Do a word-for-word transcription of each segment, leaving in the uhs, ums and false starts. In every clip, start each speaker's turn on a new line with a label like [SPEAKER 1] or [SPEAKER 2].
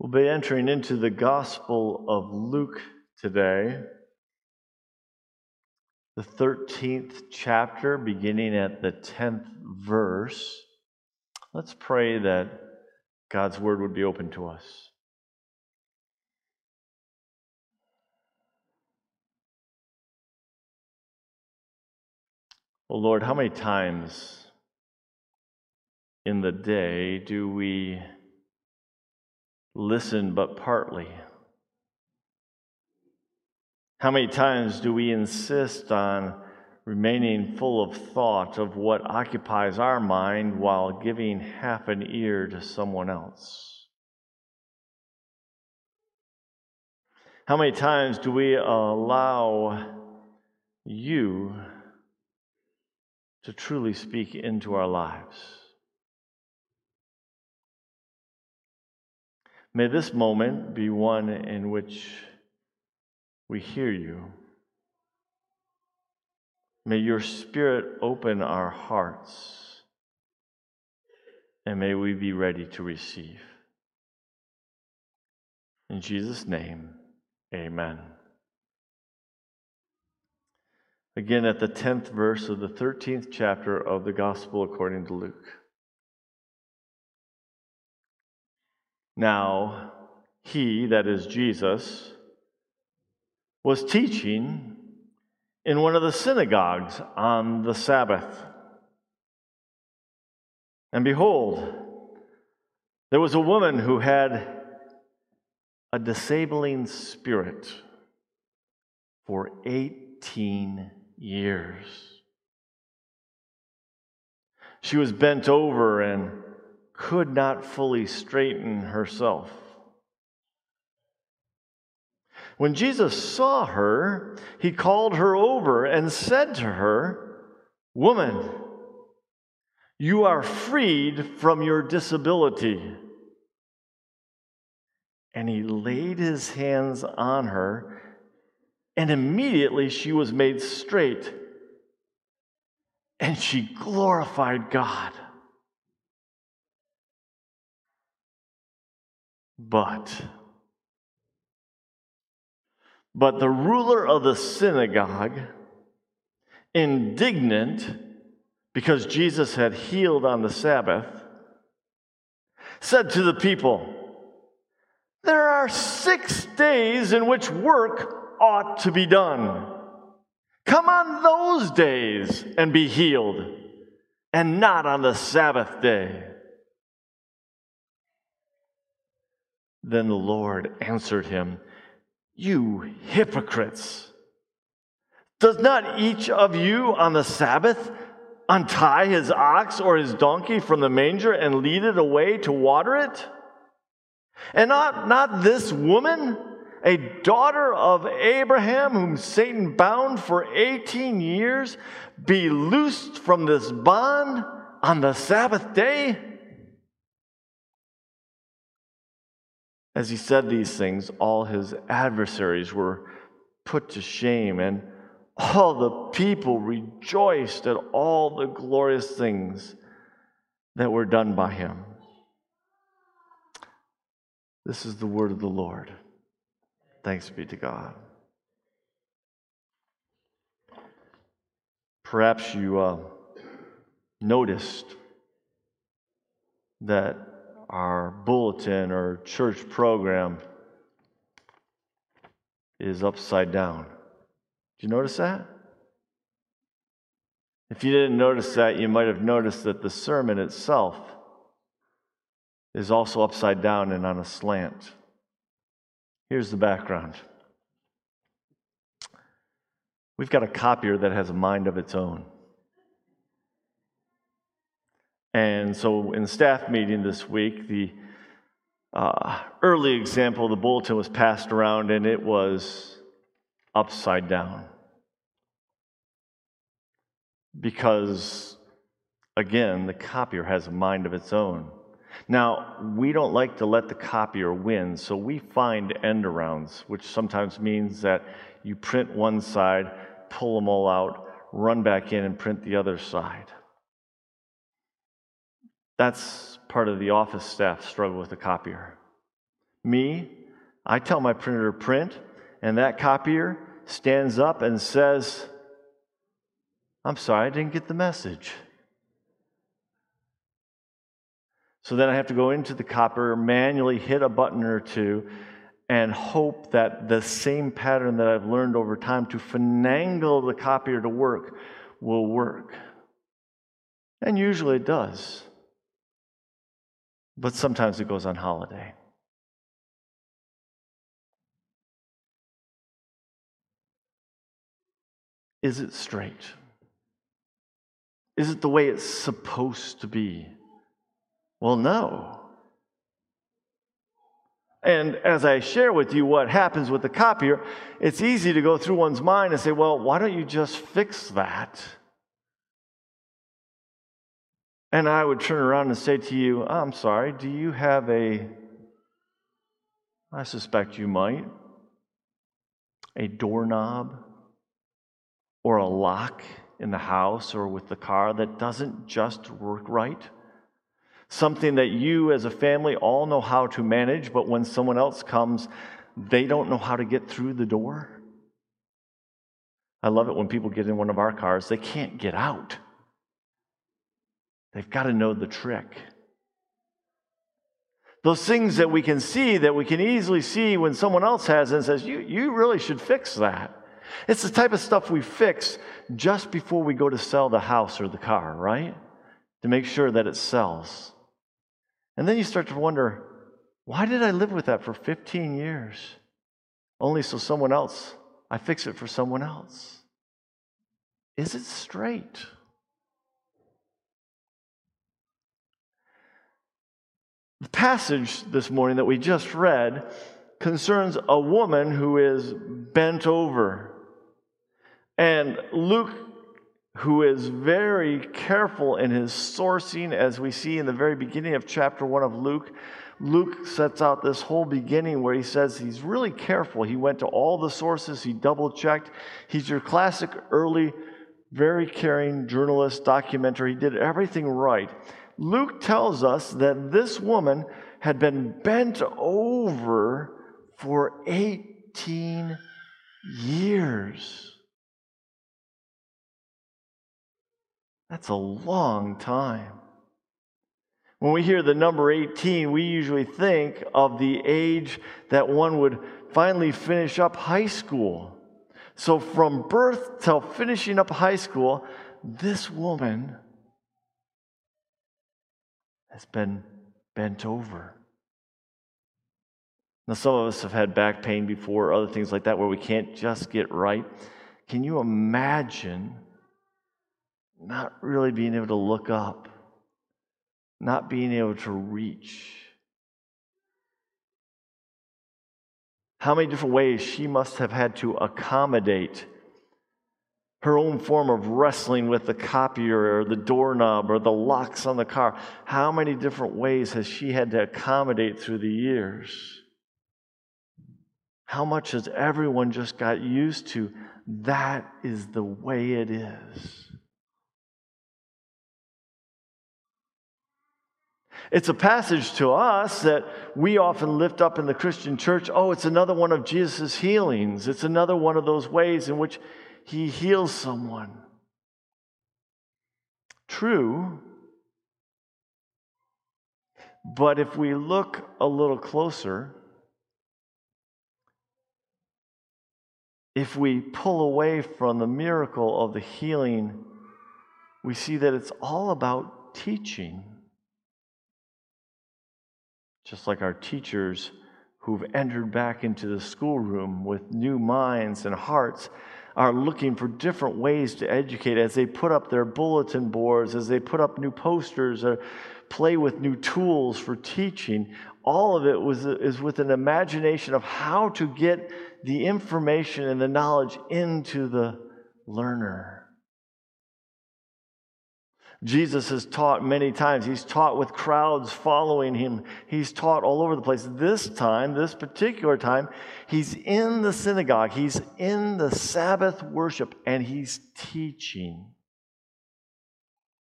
[SPEAKER 1] We'll be entering into the Gospel of Luke today, the thirteenth chapter, beginning at the tenth verse. Let's pray that God's Word would be open to us. Oh Lord, how many times in the day do we listen but partly? How many times do we insist on remaining full of thought of what occupies our mind while giving half an ear to someone else? How many times do we allow you to truly speak into our lives? May this moment be one in which we hear you. May your Spirit open our hearts, and may we be ready to receive. In Jesus' name, amen. Again, at the tenth verse of the thirteenth chapter of the Gospel according to Luke. Now, he, that is Jesus, was teaching in one of the synagogues on the Sabbath. And behold, there was a woman who had a disabling spirit for eighteen years. She was bent over and could not fully straighten herself. When Jesus saw her, he called her over and said to her, "Woman, you are freed from your disability." And he laid his hands on her, and immediately she was made straight, and she glorified God. But, but the ruler of the synagogue, indignant because Jesus had healed on the Sabbath, said to the people, "There are six days in which work ought to be done. Come on those days and be healed, and not on the Sabbath day." Then the Lord answered him, "You hypocrites! Does not each of you on the Sabbath untie his ox or his donkey from the manger and lead it away to water it? And not, not this woman, a daughter of Abraham, whom Satan bound for eighteen years, be loosed from this bond on the Sabbath day?" As he said these things, all his adversaries were put to shame, and all the people rejoiced at all the glorious things that were done by him. This is the word of the Lord. Thanks be to God. Perhaps you uh, noticed that our bulletin or church program is upside down. Did you notice that? If you didn't notice that, you might have noticed that the sermon itself is also upside down and on a slant. Here's the background. We've got a copier that has a mind of its own. And so in staff meeting this week, the uh, early example of the bulletin was passed around, and it was upside down. Because, again, the copier has a mind of its own. Now, we don't like to let the copier win, so we find end arounds, which sometimes means that you print one side, pull them all out, run back in and print the other side. That's part of the office staff struggle with the copier. Me, I tell my printer to print, and that copier stands up and says, I'm sorry, I didn't get the message. So then I have to go into the copier, manually hit a button or two, and hope that the same pattern that I've learned over time to finagle the copier to work will work. And usually it does. But sometimes it goes on holiday. Is it straight? Is it the way it's supposed to be? Well, no. And as I share with you what happens with the copier, it's easy to go through one's mind and say, well, why don't you just fix that? And I would turn around and say to you, I'm sorry, do you have a, I suspect you might, a doorknob or a lock in the house or with the car that doesn't just work right? Something that you as a family all know how to manage, but when someone else comes, they don't know how to get through the door? I love it when people get in one of our cars, they can't get out. They've got to know the trick. Those things that we can see, that we can easily see when someone else has it and says, you, you really should fix that. It's the type of stuff we fix just before we go to sell the house or the car, right? To make sure that it sells. And then you start to wonder, why did I live with that for fifteen years? Only so someone else, I fix it for someone else. Is it straight? The passage this morning that we just read concerns a woman who is bent over. And Luke, who is very careful in his sourcing, as we see in the very beginning of chapter one of Luke, Luke sets out this whole beginning where he says he's really careful. He went to all the sources, he double-checked. He's your classic early, very caring journalist, documenter. He did everything right. Luke tells us that this woman had been bent over for eighteen years. That's a long time. When we hear the number eighteen, we usually think of the age that one would finally finish up high school. So from birth till finishing up high school, this woman has been bent over. Now, some of us have had back pain before, other things like that, where we can't just get right. Can you imagine not really being able to look up, not being able to reach? How many different ways she must have had to accommodate her own form of wrestling with the copier or the doorknob or the locks on the car. How many different ways has she had to accommodate through the years? How much has everyone just got used to? That is the way it is. It's a passage to us that we often lift up in the Christian church. Oh, it's another one of Jesus' healings. It's another one of those ways in which he heals someone. True. But if we look a little closer, if we pull away from the miracle of the healing, we see that it's all about teaching. Just like our teachers who've entered back into the schoolroom with new minds and hearts are looking for different ways to educate as they put up their bulletin boards, as they put up new posters, or play with new tools for teaching. All of it was is with an imagination of how to get the information and the knowledge into the learner. Jesus has taught many times. He's taught with crowds following him. He's taught all over the place. This time, this particular time, he's in the synagogue. He's in the Sabbath worship, and he's teaching.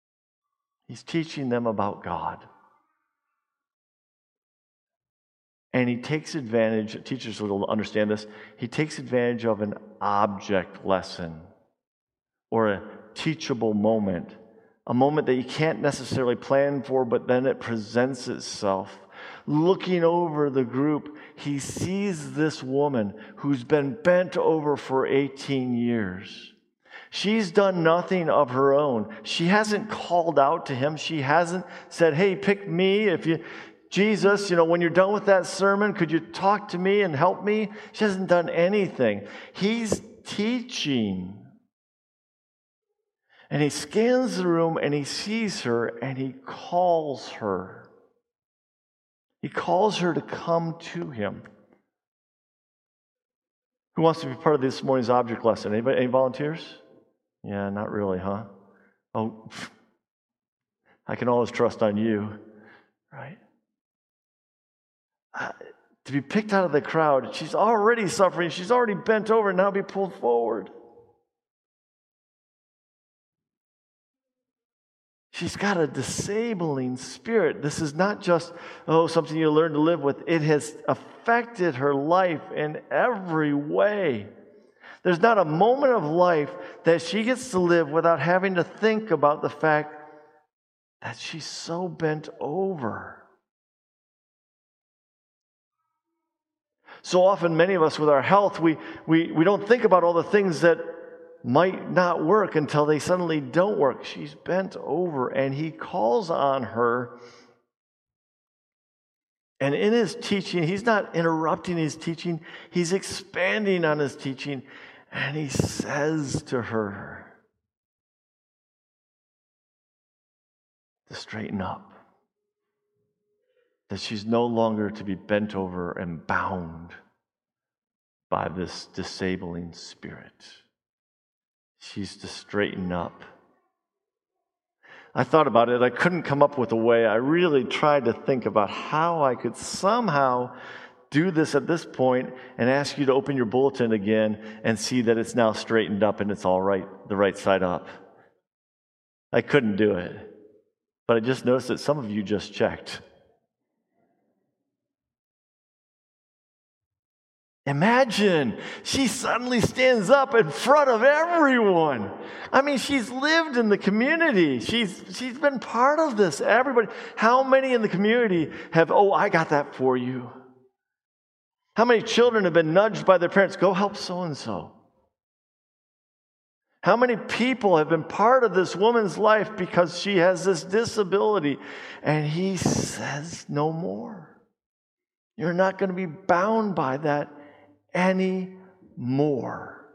[SPEAKER 1] He's teaching them about God. And he takes advantage, teachers will understand this, he takes advantage of an object lesson or a teachable moment, a moment that you can't necessarily plan for, but then it presents itself. Looking over the group, he sees this woman who's been bent over for eighteen years. She's done nothing of her own. She hasn't called out to him. She hasn't said, hey, pick me. If you, Jesus, you know, when you're done with that sermon, could you talk to me and help me? She hasn't done anything. He's teaching. And he scans the room and he sees her and he calls her. He calls her to come to him. Who wants to be part of this morning's object lesson? Anybody? Any volunteers? Yeah, not really, huh? Oh, I can always trust on you, right? Uh, to be picked out of the crowd, she's already suffering. She's already bent over and now be pulled forward. She's got a disabling spirit. This is not just, oh, something you learn to live with. It has affected her life in every way. There's not a moment of life that she gets to live without having to think about the fact that she's so bent over. So often, many of us with our health, we, we, we don't think about all the things that might not work until they suddenly don't work. She's bent over, and he calls on her. And in his teaching, he's not interrupting his teaching. He's expanding on his teaching. And he says to her to straighten up. That she's no longer to be bent over and bound by this disabling spirit. She's to straighten up. I thought about it. I couldn't come up with a way. I really tried to think about how I could somehow do this at this point and ask you to open your bulletin again and see that it's now straightened up and it's all right, the right side up. I couldn't do it. But I just noticed that some of you just checked. Imagine, she suddenly stands up in front of everyone. I mean, she's lived in the community. She's she's been part of this. Everybody, how many in the community have, oh, I got that for you? How many children have been nudged by their parents, go help so-and-so? How many people have been part of this woman's life because she has this disability? And he says no more. You're not going to be bound by that anymore.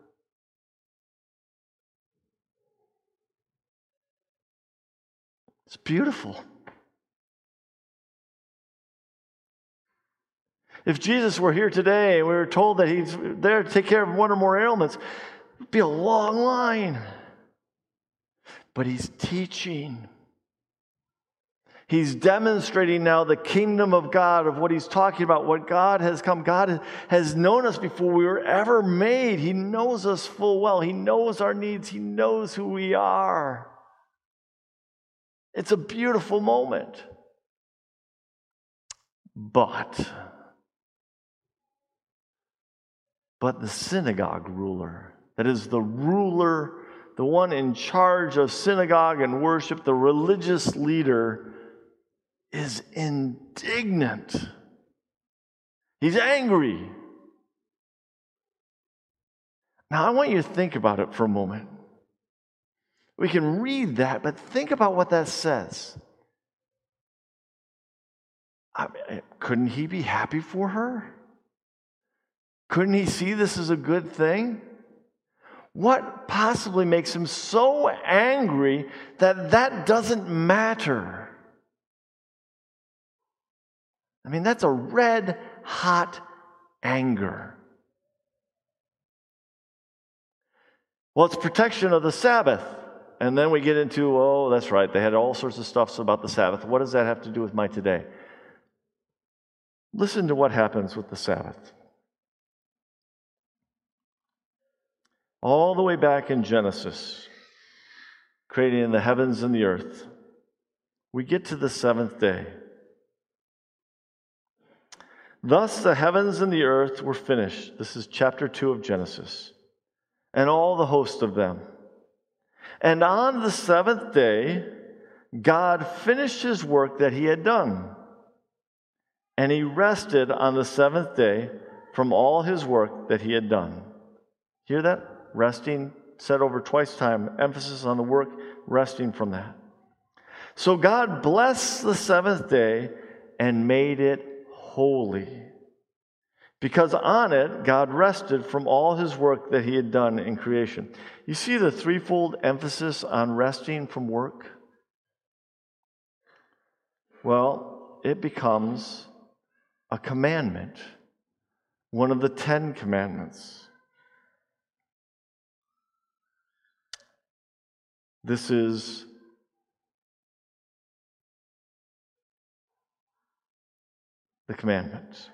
[SPEAKER 1] It's beautiful. If Jesus were here today and we were told that he's there to take care of one or more ailments, it would be a long line. But he's teaching. He's demonstrating now the kingdom of God, of what he's talking about, what God has come. God has known us before we were ever made. He knows us full well. He knows our needs. He knows who we are. It's a beautiful moment. But, but the synagogue ruler, that is the ruler, the one in charge of synagogue and worship, the religious leader, is indignant. He's angry. Now, I want you to think about it for a moment. We can read that, but think about what that says. I mean, couldn't he be happy for her? Couldn't he see this as a good thing? What possibly makes him so angry that that doesn't matter? I mean, that's a red-hot anger. Well, it's protection of the Sabbath. And then we get into, oh, that's right, they had all sorts of stuff about the Sabbath. What does that have to do with my today? Listen to what happens with the Sabbath. All the way back in Genesis, creating the heavens and the earth, we get to the seventh day. Thus the heavens and the earth were finished. This is chapter two of Genesis. And all the host of them. And on the seventh day, God finished his work that he had done. And he rested on the seventh day from all his work that he had done. Hear that? Resting, said over twice time, emphasis on the work, resting from that. So God blessed the seventh day and made it holy, because on it God rested from all his work that he had done in creation. You see the threefold emphasis on resting from work? Well, it becomes a commandment, one of the Ten Commandments. This is the commandment.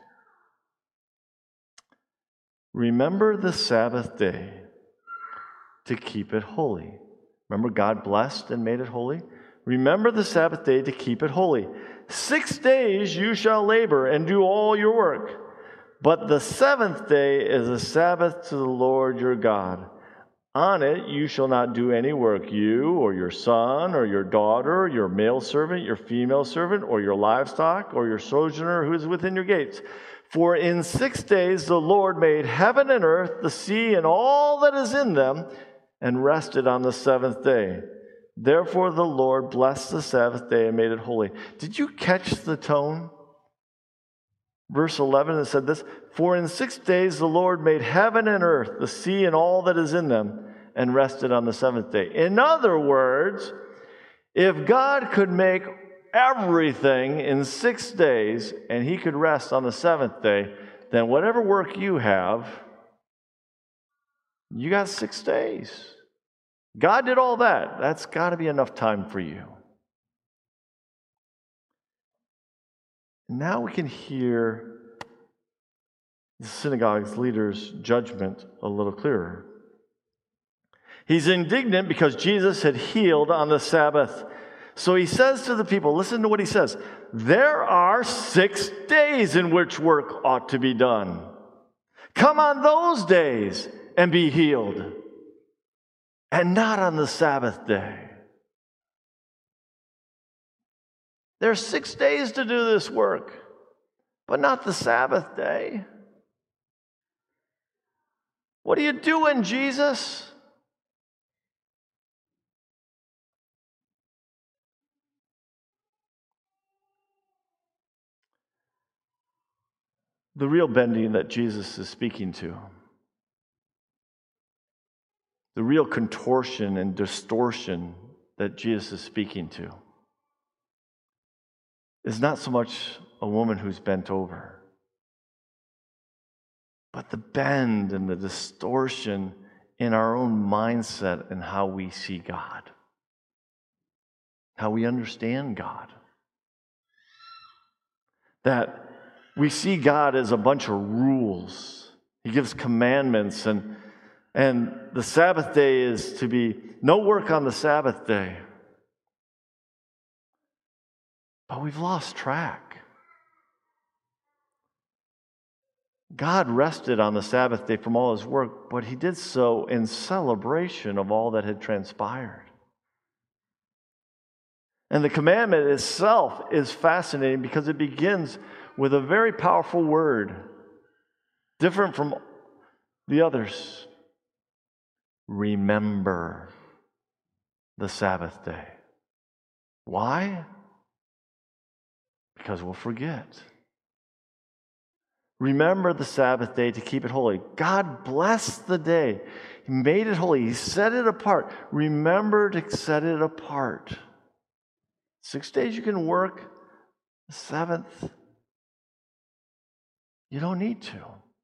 [SPEAKER 1] Remember the Sabbath day to keep it holy. Remember, God blessed and made it holy? Remember the Sabbath day to keep it holy. Six days you shall labor and do all your work. But the seventh day is a Sabbath to the Lord your God. On it you shall not do any work, you or your son or your daughter, your male servant, your female servant, or your livestock, or your sojourner who is within your gates. For in six days the Lord made heaven and earth, the sea, and all that is in them, and rested on the seventh day. Therefore the Lord blessed the Sabbath day and made it holy. Did you catch the tone? Verse eleven, it said this, For in six days the Lord made heaven and earth, the sea, and all that is in them, and rested on the seventh day. In other words, if God could make everything in six days, and he could rest on the seventh day, then whatever work you have, you got six days. God did all that. That's got to be enough time for you. Now we can hear the synagogue's leader's judgment a little clearer. He's indignant because Jesus had healed on the Sabbath. So he says to the people, listen to what he says, there are six days in which work ought to be done. Come on those days and be healed, and not on the Sabbath day. There are six days to do this work, but not the Sabbath day. What are you doing, Jesus? The real bending that Jesus is speaking to, the real contortion and distortion that Jesus is speaking to, is not so much a woman who's bent over, but the bend and the distortion in our own mindset and how we see God, how we understand God. That we see God as a bunch of rules. He gives commandments, and, and the Sabbath day is to be no work on the Sabbath day. But we've lost track. God rested on the Sabbath day from all his work, but he did so in celebration of all that had transpired. And the commandment itself is fascinating because it begins with a very powerful word, different from the others. Remember the Sabbath day. Why? Because we'll forget. Remember the Sabbath day to keep it holy. God blessed the day. He made it holy. He set it apart. Remember to set it apart. Six days you can work. The seventh, you don't need to.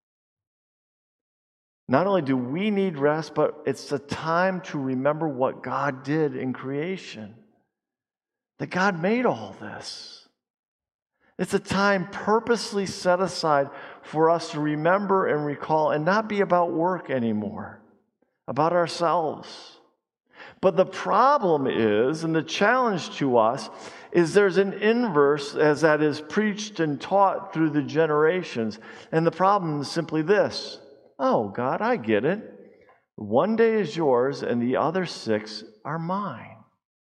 [SPEAKER 1] Not only do we need rest, but it's a time to remember what God did in creation. That God made all this. It's a time purposely set aside for us to remember and recall and not be about work anymore, about ourselves, But the problem is, and the challenge to us, is there's an inverse as that is preached and taught through the generations. And the problem is simply this. Oh, God, I get it. One day is yours and the other six are mine.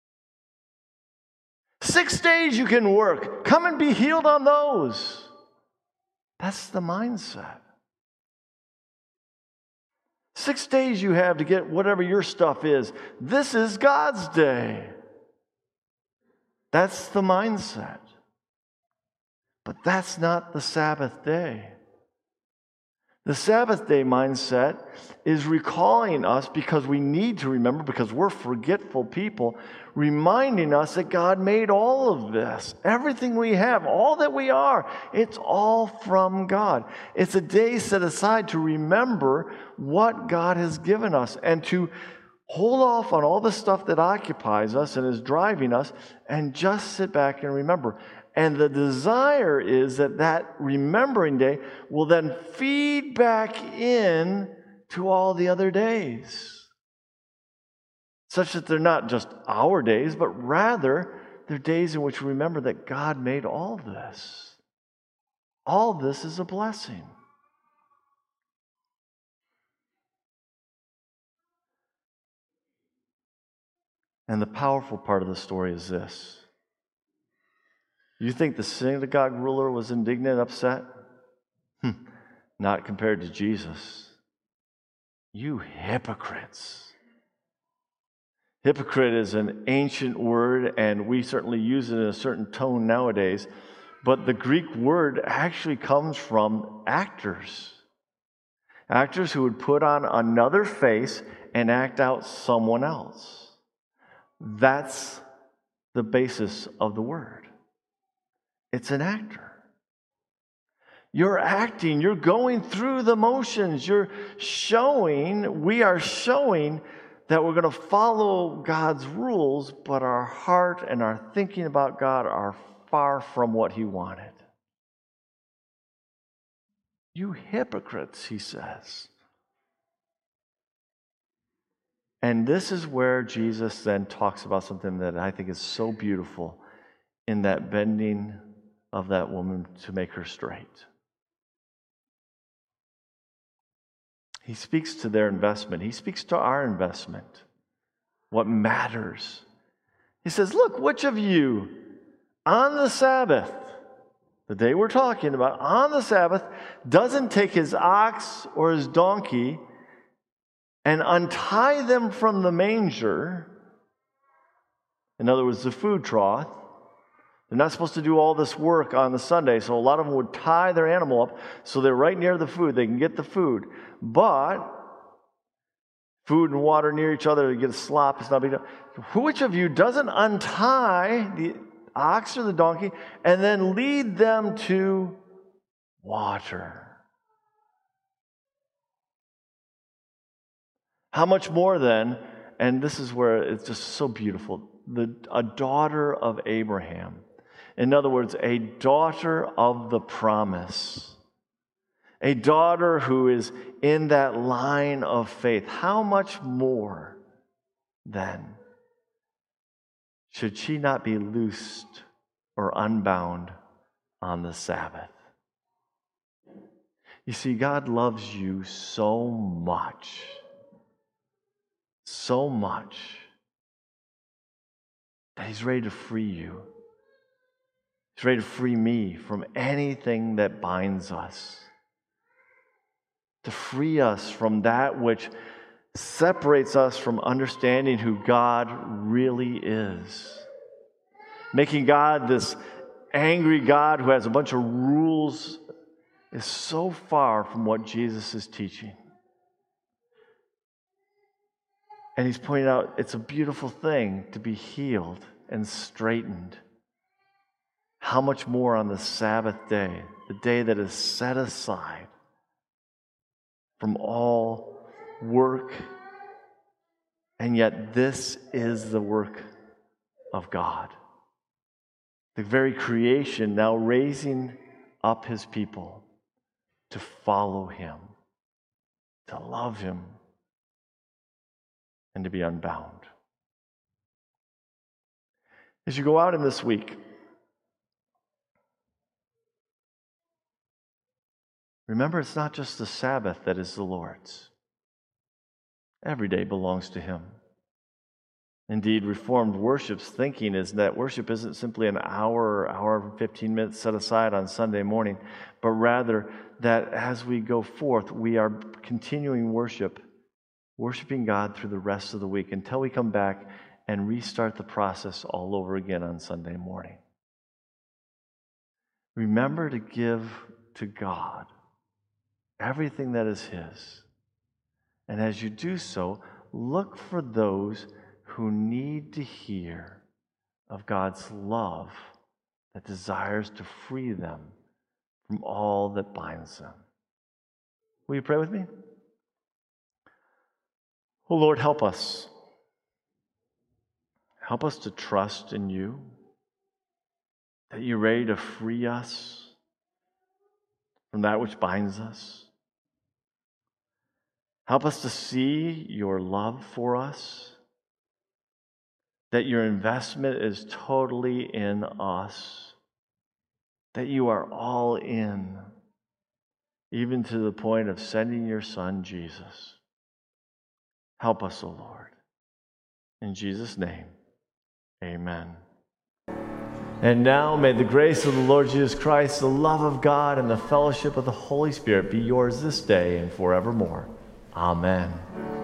[SPEAKER 1] Six days you can work. Come and be healed on those. That's the mindset. Six days you have to get whatever your stuff is. This is God's day. That's the mindset. But that's not the Sabbath day. The Sabbath day mindset is recalling us, because we need to remember, because we're forgetful people, reminding us that God made all of this. Everything we have, all that we are, it's all from God. It's a day set aside to remember what God has given us and to hold off on all the stuff that occupies us and is driving us and just sit back and remember. And the desire is that that remembering day will then feed back in to all the other days, such that they're not just our days, but rather they're days in which we remember that God made all this. All this is a blessing. And the powerful part of the story is this. You think the synagogue ruler was indignant, upset? Hmm. Not compared to Jesus. You hypocrites. Hypocrite is an ancient word, and we certainly use it in a certain tone nowadays. But the Greek word actually comes from actors. Actors who would put on another face and act out someone else. That's the basis of the word. It's an actor. You're acting, you're going through the motions, you're showing, we are showing that we're going to follow God's rules, but our heart and our thinking about God are far from what He wanted. You hypocrites, He says. And this is where Jesus then talks about something that I think is so beautiful in that bending of that woman to make her straight. He speaks to their investment. He speaks to our investment. What matters. He says, look, which of you on the Sabbath, the day we're talking about, on the Sabbath, doesn't take his ox or his donkey and untie them from the manger, in other words, the food trough. They're not supposed to do all this work on the Sunday, so a lot of them would tie their animal up so they're right near the food. They can get the food. But food and water near each other, you get a slop, it's not big. Which of you doesn't untie the ox or the donkey and then lead them to water? How much more then, and this is where it's just so beautiful, the, a daughter of Abraham. In other words, a daughter of the promise. A daughter who is in that line of faith. How much more then should she not be loosed or unbound on the Sabbath? You see, God loves you so much. So much that He's ready to free you. He's ready to free me from anything that binds us. To free us from that which separates us from understanding who God really is. Making God this angry God who has a bunch of rules is so far from what Jesus is teaching. And He's pointing out it's a beautiful thing to be healed and straightened. How much more on the Sabbath day, the day that is set aside from all work, and yet this is the work of God. The very creation now raising up His people to follow Him, to love Him, and to be unbound. As you go out in this week, remember it's not just the Sabbath that is the Lord's. Every day belongs to Him. Indeed, Reformed worship's thinking is that worship isn't simply an hour or hour and fifteen minutes set aside on Sunday morning, but rather that as we go forth, we are continuing worship, worshiping God through the rest of the week until we come back and restart the process all over again on Sunday morning. Remember to give to God everything that is His. And as you do so, look for those who need to hear of God's love that desires to free them from all that binds them. Will you pray with me? Oh Lord, help us. Help us to trust in You, that You're ready to free us from that which binds us. Help us to see Your love for us, that Your investment is totally in us, that You are all in, even to the point of sending Your Son, Jesus. Help us, O Lord. In Jesus' name, amen. And now may the grace of the Lord Jesus Christ, the love of God, and the fellowship of the Holy Spirit be yours this day and forevermore. Amen.